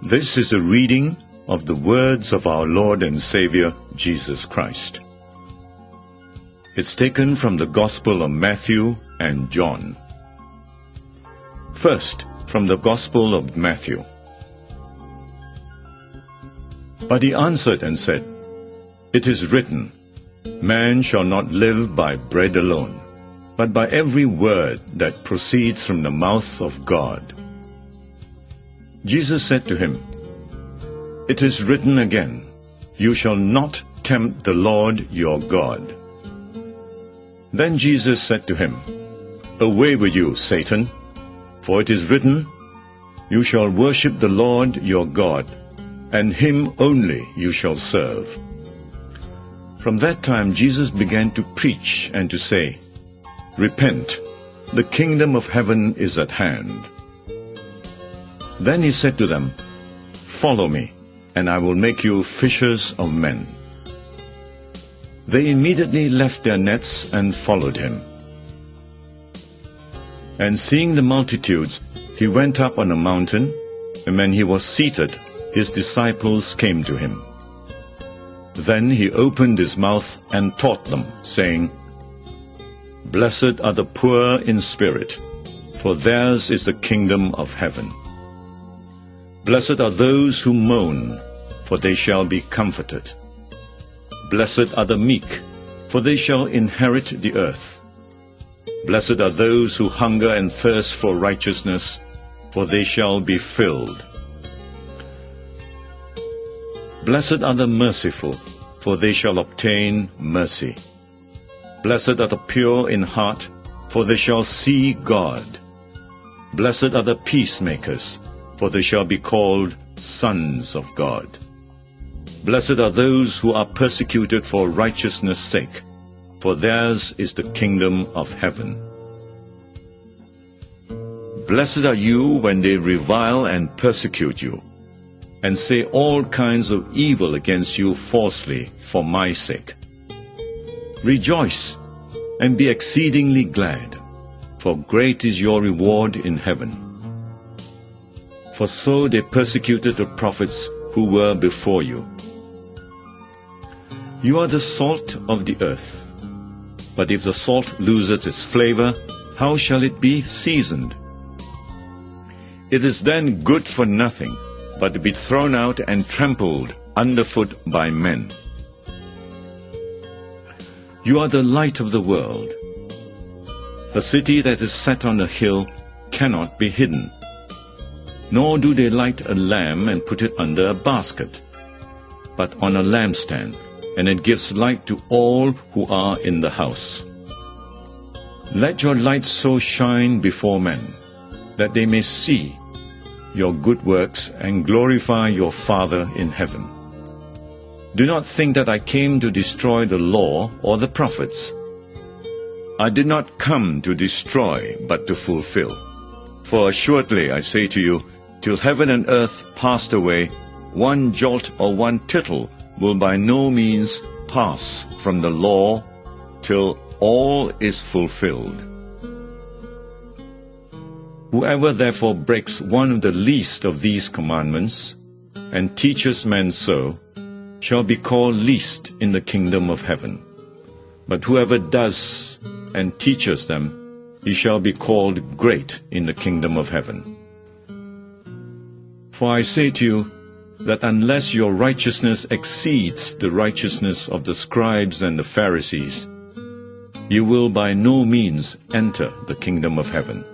This is a reading of the words of our Lord and Savior, Jesus Christ. It's taken from the Gospel of Matthew and John. First, from the Gospel of Matthew. But he answered and said, "It is written, Man shall not live by bread alone, but by every word that proceeds from the mouth of God." Jesus said to him, "It is written again, You shall not tempt the Lord your God." Then Jesus said to him, "Away with you, Satan, for it is written, You shall worship the Lord your God, and him only you shall serve." From that time Jesus began to preach and to say, "Repent, the kingdom of heaven is at hand." Then he said to them, "Follow me, and I will make you fishers of men." They immediately left their nets and followed him. And seeing the multitudes, he went up on a mountain, and when he was seated, his disciples came to him. Then he opened his mouth and taught them, saying, "Blessed are the poor in spirit, for theirs is the kingdom of heaven. Blessed are those who mourn, for they shall be comforted. Blessed are the meek, for they shall inherit the earth. Blessed are those who hunger and thirst for righteousness, for they shall be filled. Blessed are the merciful, for they shall obtain mercy. Blessed are the pure in heart, for they shall see God. Blessed are the peacemakers, for they shall be called sons of God. Blessed are those who are persecuted for righteousness' sake, for theirs is the kingdom of heaven. Blessed are you when they revile and persecute you, and say all kinds of evil against you falsely for my sake. Rejoice and be exceedingly glad, for great is your reward in heaven. For so they persecuted the prophets who were before you. You are the salt of the earth. But if the salt loses its flavor, how shall it be seasoned? It is then good for nothing, but to be thrown out and trampled underfoot by men. You are the light of the world. A city that is set on a hill cannot be hidden. Nor do they light a lamp and put it under a basket, but on a lampstand, and it gives light to all who are in the house. Let your light so shine before men, that they may see your good works and glorify your Father in heaven. Do not think that I came to destroy the law or the prophets. I did not come to destroy, but to fulfill. For assuredly I say to you, till heaven and earth passed away, one jot or one tittle will by no means pass from the law till all is fulfilled. Whoever therefore breaks one of the least of these commandments, and teaches men so, shall be called least in the kingdom of heaven. But whoever does and teaches them, he shall be called great in the kingdom of heaven. For I say to you, that unless your righteousness exceeds the righteousness of the scribes and the Pharisees, you will by no means enter the kingdom of heaven.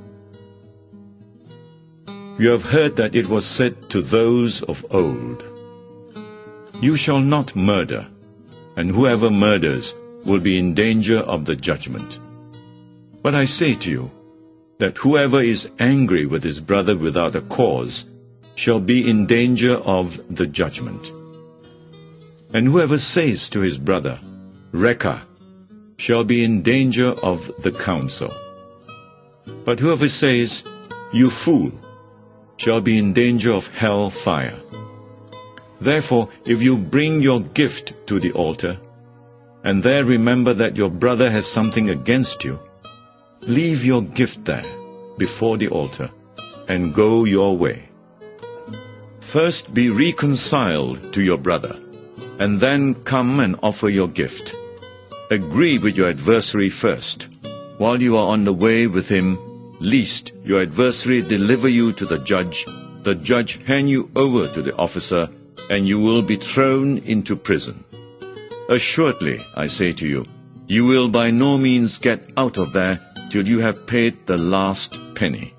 You have heard that it was said to those of old, You shall not murder, and whoever murders will be in danger of the judgment. But I say to you, that whoever is angry with his brother without a cause shall be in danger of the judgment. And whoever says to his brother, Raca, shall be in danger of the council. But whoever says, You fool, shall be in danger of hell fire. Therefore, if you bring your gift to the altar, and there remember that your brother has something against you, leave your gift there before the altar, and go your way. First be reconciled to your brother, and then come and offer your gift. Agree with your adversary first, while you are on the way with him, lest your adversary deliver you to the judge hand you over to the officer, and you will be thrown into prison. Assuredly, I say to you, you will by no means get out of there till you have paid the last penny.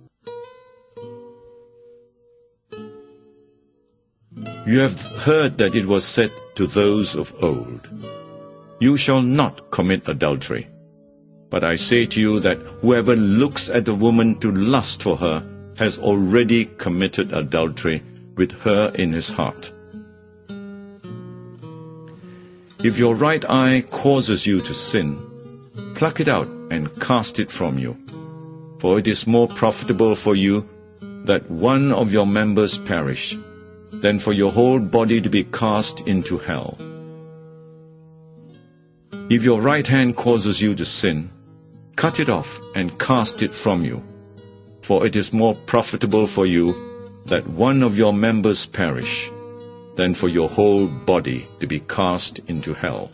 You have heard that it was said to those of old, "You shall not commit adultery." But I say to you that whoever looks at a woman to lust for her has already committed adultery with her in his heart. If your right eye causes you to sin, pluck it out and cast it from you. For it is more profitable for you that one of your members perish, than for your whole body to be cast into hell. If your right hand causes you to sin, cut it off and cast it from you. For it is more profitable for you that one of your members perish, than for your whole body to be cast into hell.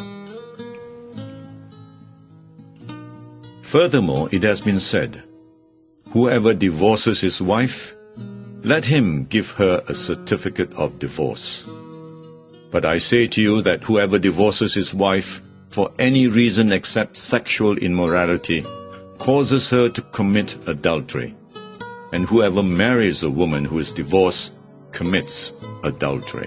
Furthermore, it has been said, "Whoever divorces his wife, let him give her a certificate of divorce." But I say to you that whoever divorces his wife for any reason except sexual immorality causes her to commit adultery. And whoever marries a woman who is divorced commits adultery.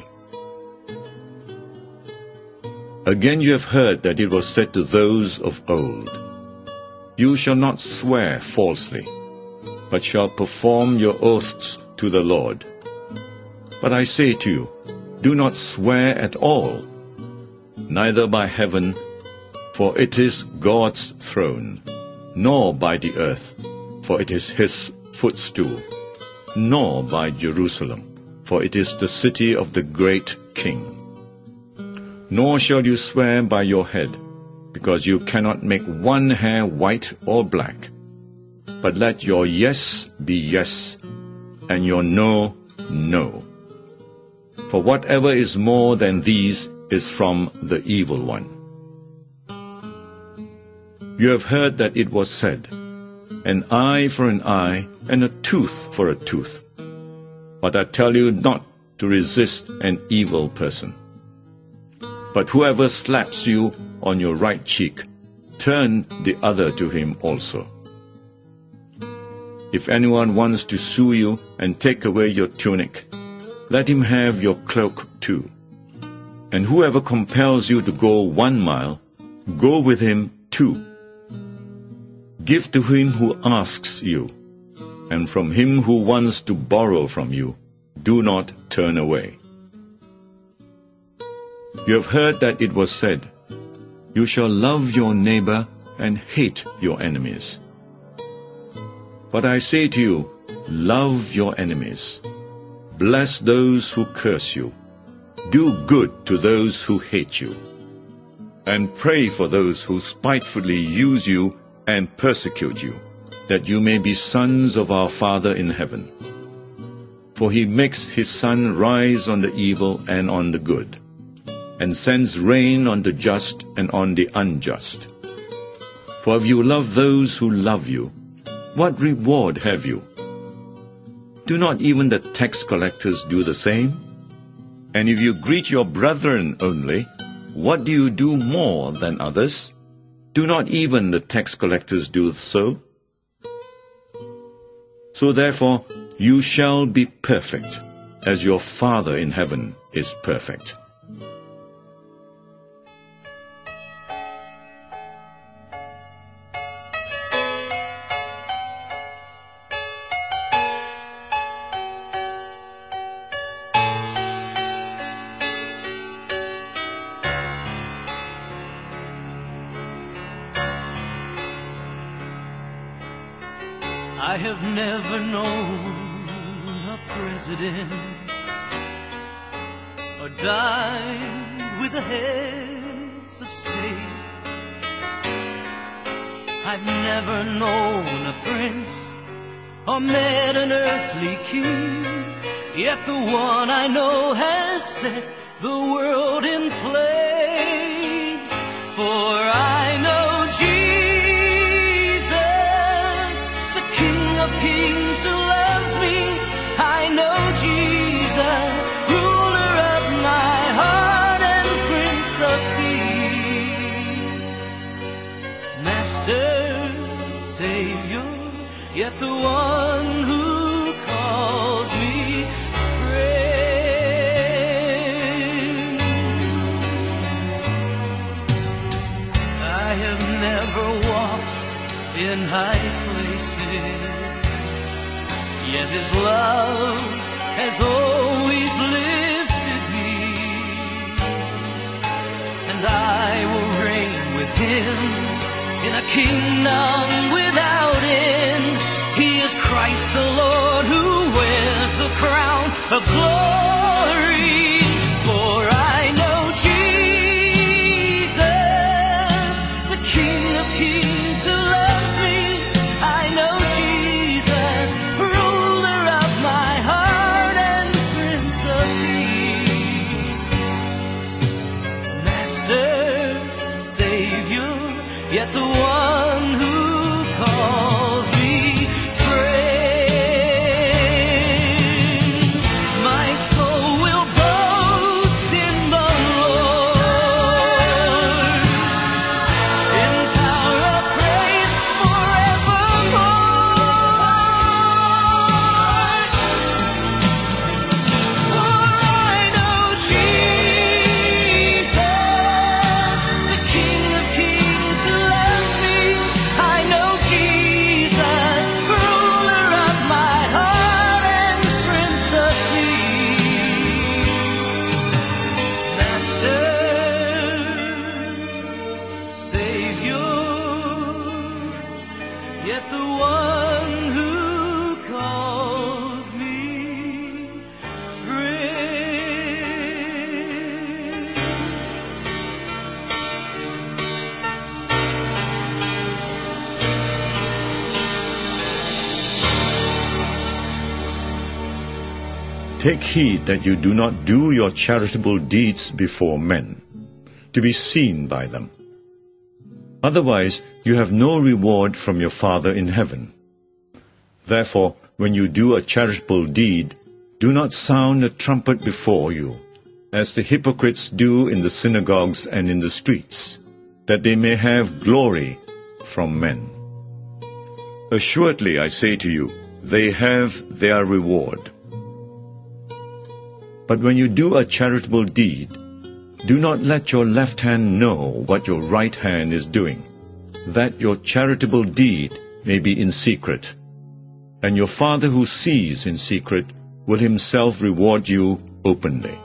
Again you have heard that it was said to those of old, "You shall not swear falsely, but shall perform your oaths to the Lord." But I say to you, do not swear at all, neither by heaven, for it is God's throne, nor by the earth, for it is his footstool, nor by Jerusalem, for it is the city of the great King. Nor shall you swear by your head, because you cannot make one hair white or black. But let your yes be yes, and your no, no. For whatever is more than these is from the evil one. You have heard that it was said, "An eye for an eye, and a tooth for a tooth." But I tell you not to resist an evil person. But whoever slaps you on your right cheek, turn the other to him also. If anyone wants to sue you and take away your tunic, let him have your cloak too. And whoever compels you to go 1 mile, go with him 2. Give to him who asks you, and from him who wants to borrow from you, do not turn away. You have heard that it was said, "You shall love your neighbor and hate your enemies." But I say to you, love your enemies. Bless those who curse you. Do good to those who hate you. And pray for those who spitefully use you and persecute you, that you may be sons of our Father in heaven. For he makes his sun rise on the evil and on the good, and sends rain on the just and on the unjust. For if you love those who love you, what reward have you? Do not even the tax collectors do the same? And if you greet your brethren only, what do you do more than others? Do not even the tax collectors do so? So therefore, you shall be perfect, as your Father in heaven is perfect. I have never known a president or dined with the heads of state. I've never known a prince or met an earthly king, yet the one I know has set the world in place. For I know Jesus, the King of Kings who loves me. I know Jesus, ruler of my heart and Prince of Peace. Master, Savior, yet the one who calls me friend. I have never walked in high places, yet His love has always lifted me, and I will reign with Him in a kingdom without end. He is Christ the Lord who wears the crown of glory. For I know Jesus, the King of Kings who loves me. I know Jesus, ruler of my heart and Prince of Peace. Master, Savior, yet the one who calls me friend. My soul will boast in the Lord, in power of praise forevermore. For I know Jesus, the King of Kings who loves me. I know Jesus, ruler of my heart and Prince of Peace. Master, Savior, yet the one who calls me friend. Take heed that you do not do your charitable deeds before men, to be seen by them. Otherwise, you have no reward from your Father in heaven. Therefore, when you do a charitable deed, do not sound a trumpet before you, as the hypocrites do in the synagogues and in the streets, that they may have glory from men. Assuredly, I say to you, they have their reward. But when you do a charitable deed, do not let your left hand know what your right hand is doing, that your charitable deed may be in secret. And your Father who sees in secret will Himself reward you openly.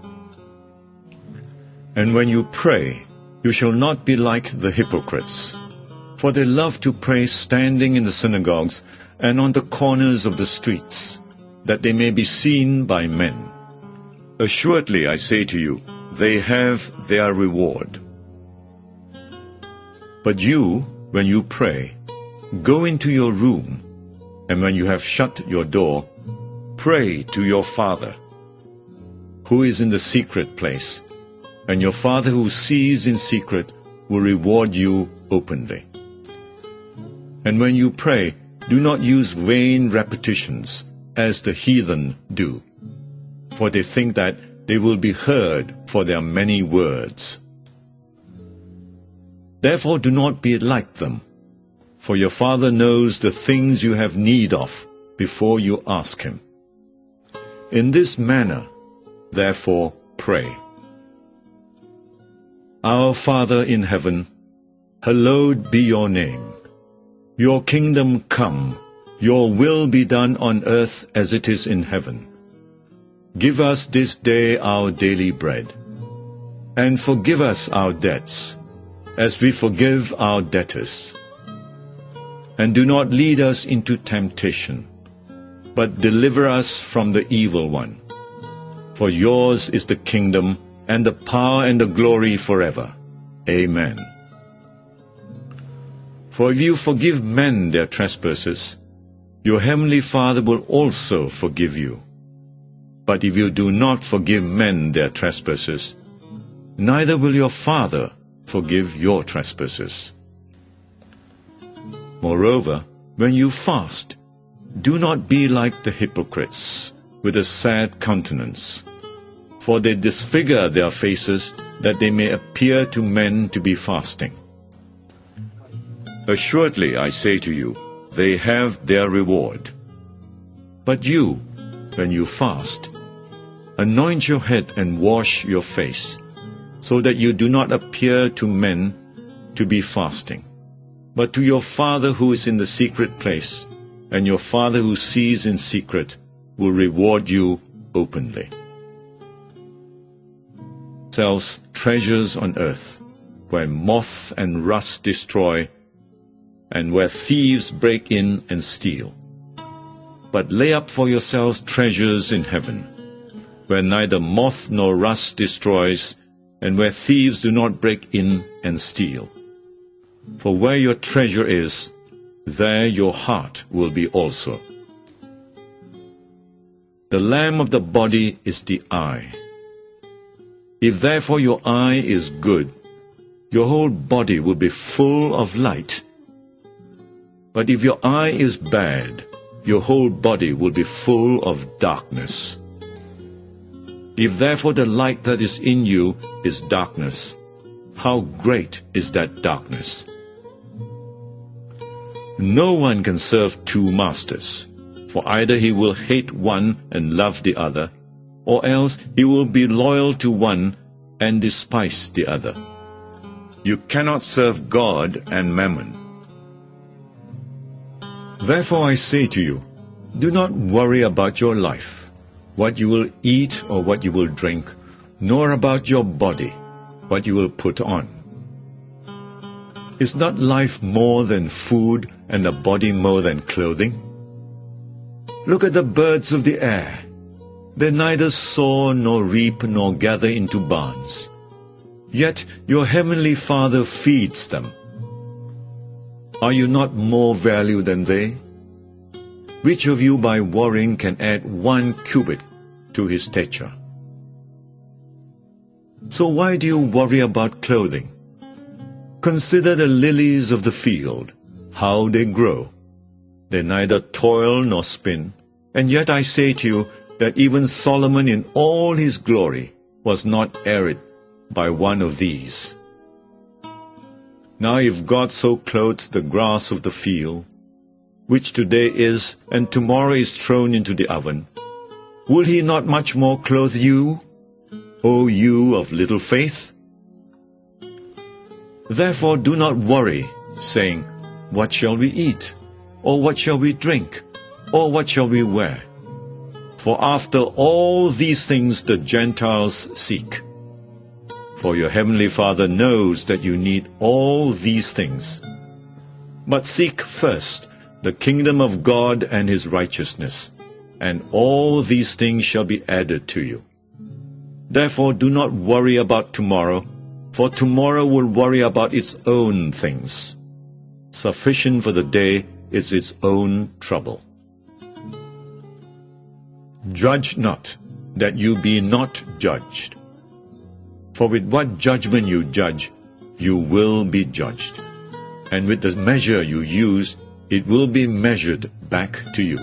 And when you pray, you shall not be like the hypocrites, for they love to pray standing in the synagogues and on the corners of the streets, that they may be seen by men. Assuredly, I say to you, they have their reward. But you, when you pray, go into your room, and when you have shut your door, pray to your Father, who is in the secret place, and your Father who sees in secret will reward you openly. And when you pray, do not use vain repetitions, as the heathen do, for they think that they will be heard for their many words. Therefore do not be like them, for your Father knows the things you have need of before you ask Him. In this manner, therefore, pray. Our Father in heaven, hallowed be your name. Your kingdom come, your will be done on earth as it is in heaven. Give us this day our daily bread, and forgive us our debts, as we forgive our debtors. And do not lead us into temptation, but deliver us from the evil one. For yours is the kingdom, and the power and the glory forever. Amen. For if you forgive men their trespasses, your heavenly Father will also forgive you. But if you do not forgive men their trespasses, neither will your Father forgive your trespasses. Moreover, when you fast, do not be like the hypocrites, with a sad countenance, for they disfigure their faces, that they may appear to men to be fasting. Assuredly, I say to you, they have their reward. But you, when you fast, anoint your head and wash your face, so that you do not appear to men to be fasting, but to your Father who is in the secret place, and your Father who sees in secret will reward you openly. Sells treasures on earth, where moth and rust destroy, and where thieves break in and steal. But lay up for yourselves treasures in heaven, where neither moth nor rust destroys, and where thieves do not break in and steal. For where your treasure is, there your heart will be also. The lamp of the body is the eye. If therefore your eye is good, your whole body will be full of light. But if your eye is bad, your whole body will be full of darkness. If therefore the light that is in you is darkness, how great is that darkness? No one can serve two masters, for either he will hate one and love the other, or else he will be loyal to one and despise the other. You cannot serve God and mammon. Therefore I say to you, do not worry about your life, what you will eat or what you will drink, nor about your body, what you will put on. Is not life more than food, and the body more than clothing? Look at the birds of the air. They neither sow nor reap nor gather into barns. Yet your heavenly Father feeds them. Are you not more value than they? Which of you by worrying can add 1 cubit to his stature? So why do you worry about clothing? Consider the lilies of the field, how they grow. They neither toil nor spin, and yet I say to you that even Solomon in all his glory was not arrayed by one of these. Now if God so clothes the grass of the field, which today is and tomorrow is thrown into the oven, will he not much more clothe you, O you of little faith? Therefore do not worry, saying, what shall we eat? Or what shall we drink? Or what shall we wear? For after all these things the Gentiles seek. For your heavenly Father knows that you need all these things. But seek first the kingdom of God and his righteousness, and all these things shall be added to you. Therefore do not worry about tomorrow, for tomorrow will worry about its own things. Sufficient for the day is its own trouble. Judge not, that you be not judged. For with what judgment you judge, you will be judged. And with the measure you use, it will be measured back to you.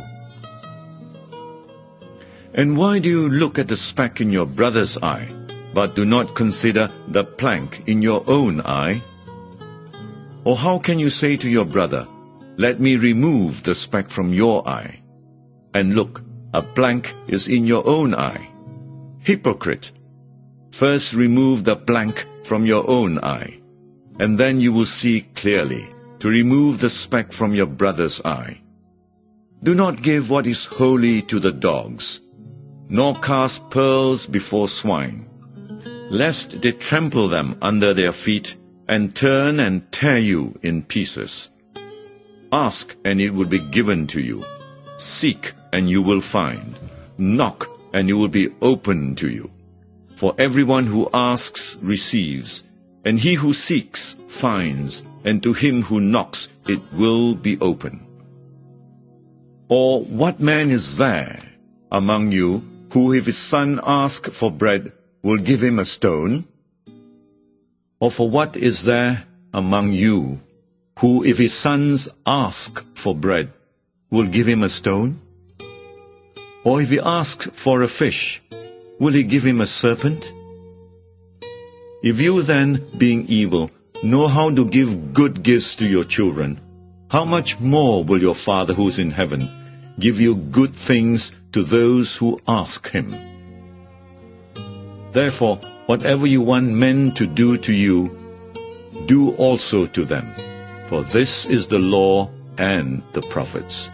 And why do you look at the speck in your brother's eye, but do not consider the plank in your own eye? Or how can you say to your brother, let me remove the speck from your eye, and look, a plank is in your own eye? Hypocrite! First remove the plank from your own eye, and then you will see clearly to remove the speck from your brother's eye. Do not give what is holy to the dogs, nor cast pearls before swine, lest they trample them under their feet, and turn and tear you in pieces. Ask, and it will be given to you. Seek, and you will find. Knock, and it will be opened to you. For everyone who asks receives, and he who seeks finds, and to him who knocks it will be open. Or what man is there among you who if his son ask for bread, will give him a stone? Or for what is there among you, who if his sons ask for bread, will give him a stone? Or if he asks for a fish, will he give him a serpent? If you then, being evil, know how to give good gifts to your children, how much more will your Father who is in heaven give you good things to those who ask him? Therefore, whatever you want men to do to you, do also to them, for this is the law and the prophets.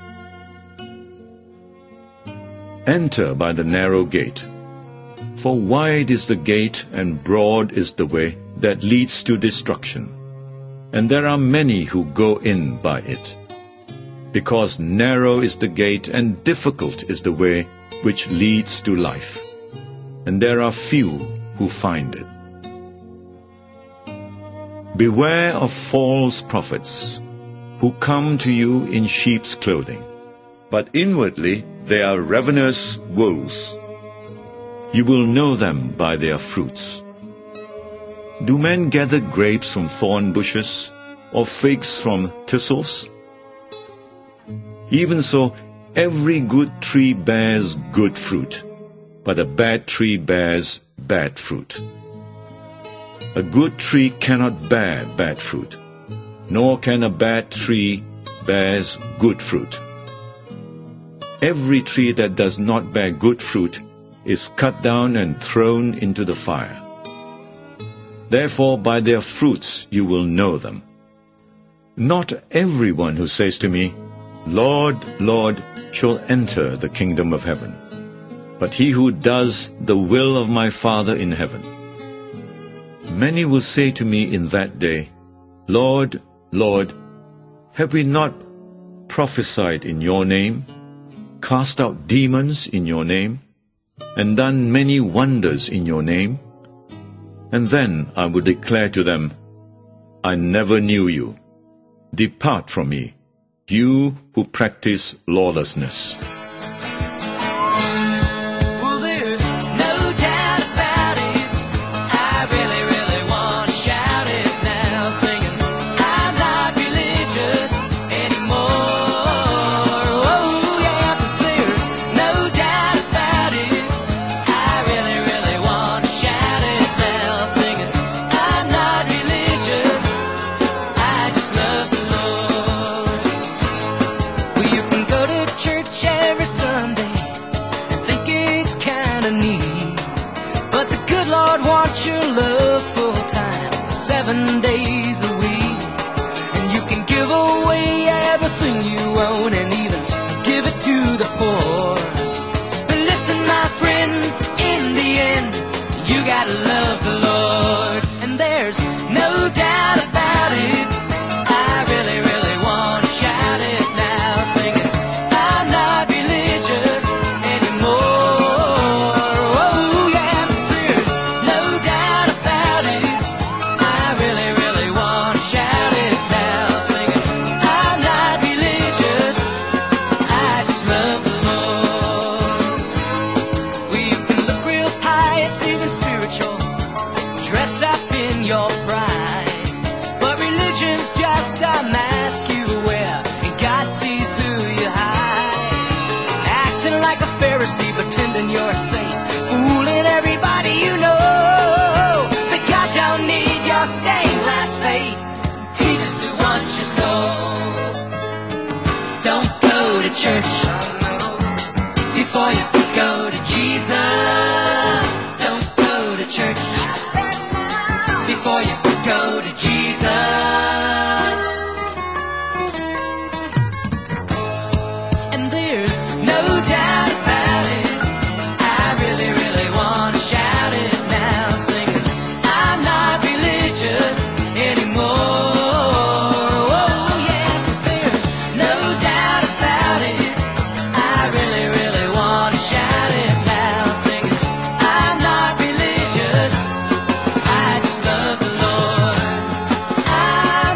Enter by the narrow gate, for wide is the gate and broad is the way that leads to destruction, and there are many who go in by it. Because narrow is the gate and difficult is the way which leads to life, and there are few who find it. Beware of false prophets, who come to you in sheep's clothing, but inwardly they are ravenous wolves. You will know them by their fruits. Do men gather grapes from thorn bushes, or figs from thistles? Even so, every good tree bears good fruit, but a bad tree bears bad fruit. A good tree cannot bear bad fruit, nor can a bad tree bear good fruit. Every tree that does not bear good fruit is cut down and thrown into the fire. Therefore, by their fruits you will know them. Not everyone who says to me, Lord, Lord, shall enter the kingdom of heaven, but he who does the will of my Father in heaven. Many will say to me in that day, Lord, Lord, have we not prophesied in your name, cast out demons in your name, and done many wonders in your name? And then I will declare to them, I never knew you. Depart from me, you who practice lawlessness. Your love full time, 7 days a week, and you can give away everything you own and even give it to the poor. But listen, my friend, in the end, you gotta love the Lord, and there's no doubt about it. I really, really want to shout it now, singing, I'm not religious anymore. Oh yeah, 'cause there's no doubt about it. I really, really want to shout it now, singing, I'm not religious, I just love the Lord. Well, you can look real pious, even spiritual, dressed up in your pride, but religion's just a mask you wear, and God sees who you hide. Acting like a Pharisee, pretending you're a saint, fooling everybody you know. But God don't need your stained glass faith, He just wants your soul. Don't go to church before you go to Jesus. Don't go to church before you go to Jesus. And there's no doubt about it. I really, really want to shout it now, singing, I'm not religious anymore. Oh yeah, 'cause there's no doubt about it. I really, really want to shout it now, singing, I'm not religious, I just love the Lord. I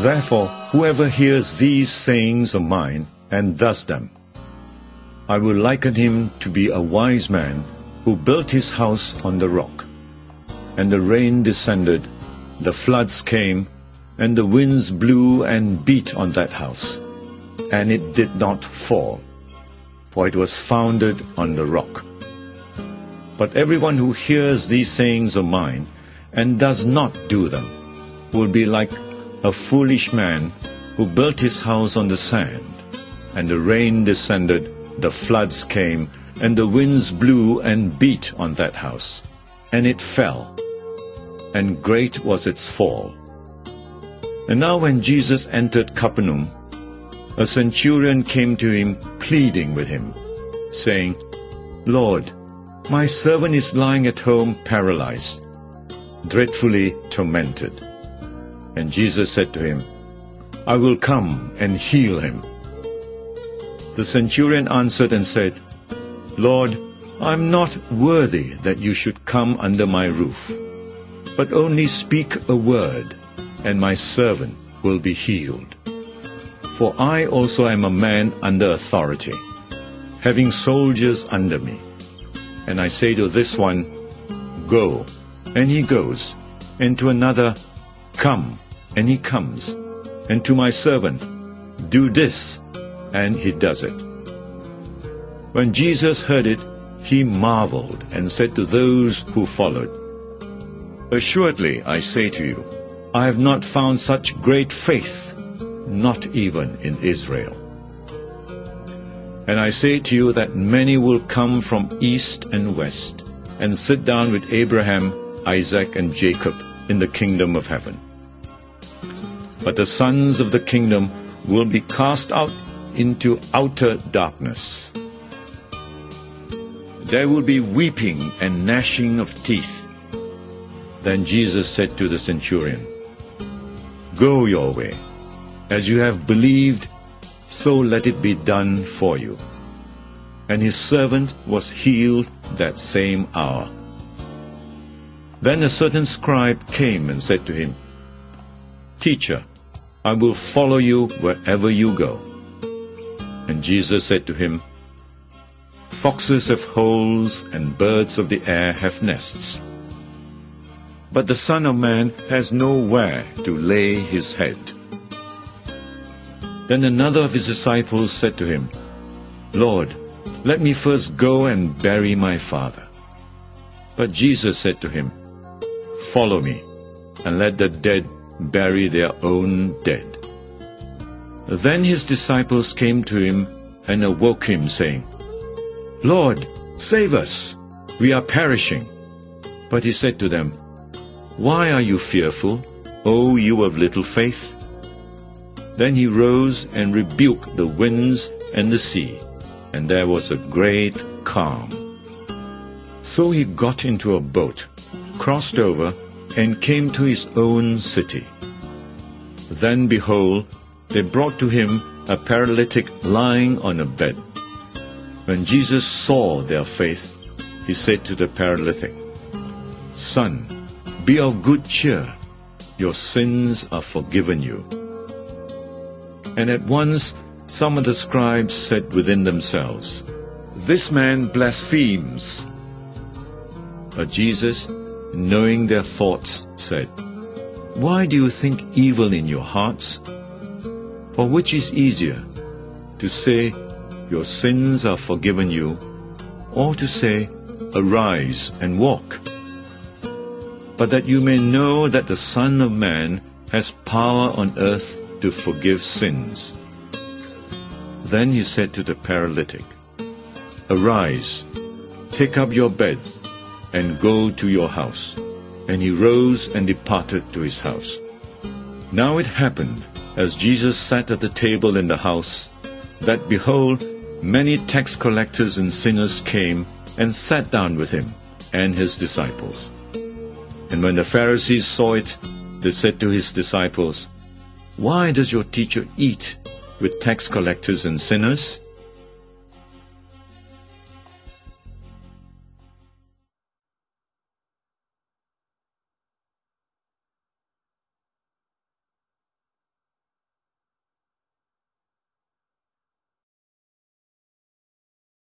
Therefore, whoever hears these sayings of mine and does them, I will liken him to be a wise man who built his house on the rock. And the rain descended, the floods came, and the winds blew and beat on that house. And it did not fall, for it was founded on the rock. But everyone who hears these sayings of mine and does not do them will be like a foolish man who built his house on the sand. And the rain descended, the floods came, and the winds blew and beat on that house. And it fell, and great was its fall. And now when Jesus entered Capernaum, a centurion came to him, pleading with him, saying, Lord, my servant is lying at home paralyzed, dreadfully tormented. And Jesus said to him, I will come and heal him. The centurion answered and said, Lord, I am not worthy that you should come under my roof, but only speak a word, and my servant will be healed. For I also am a man under authority, having soldiers under me. And I say to this one, Go, and he goes, and to another, Come, and he comes, and to my servant, Do this, and he does it. When Jesus heard it, he marveled and said to those who followed, Assuredly, I say to you, I have not found such great faith, not even in Israel. And I say to you that many will come from east and west, and sit down with Abraham, Isaac, and Jacob in the kingdom of heaven. But the sons of the kingdom will be cast out into outer darkness. There will be weeping and gnashing of teeth. Then Jesus said to the centurion, Go your way. As you have believed, so let it be done for you. And his servant was healed that same hour. Then a certain scribe came and said to him, Teacher, I will follow you wherever you go. And Jesus said to him, Foxes have holes, and birds of the air have nests, but the Son of Man has nowhere to lay his head. Then another of his disciples said to him, Lord, let me first go and bury my father. But Jesus said to him, Follow me, and let the dead bury their own dead. Then his disciples came to him and awoke him, saying, Lord, save us, we are perishing. But he said to them, Why are you fearful, O you of little faith? Then he rose and rebuked the winds and the sea, and there was a great calm. So he got into a boat, crossed over, and came to his own city. Then, behold, they brought to him a paralytic lying on a bed. When Jesus saw their faith, he said to the paralytic, Son, be of good cheer, your sins are forgiven you. And at once some of the scribes said within themselves, This man blasphemes. But Jesus, knowing their thoughts, said, Why do you think evil in your hearts? For which is easier, to say, Your sins are forgiven you, or to say, Arise and walk? But that you may know that the Son of Man has power on earth to forgive sins. Then he said to the paralytic, Arise, take up your bed, and go to your house. And he rose and departed to his house. Now it happened, as Jesus sat at the table in the house, that, behold, many tax collectors and sinners came and sat down with him and his disciples. And when the Pharisees saw it, they said to his disciples, Why does your teacher eat with tax collectors and sinners?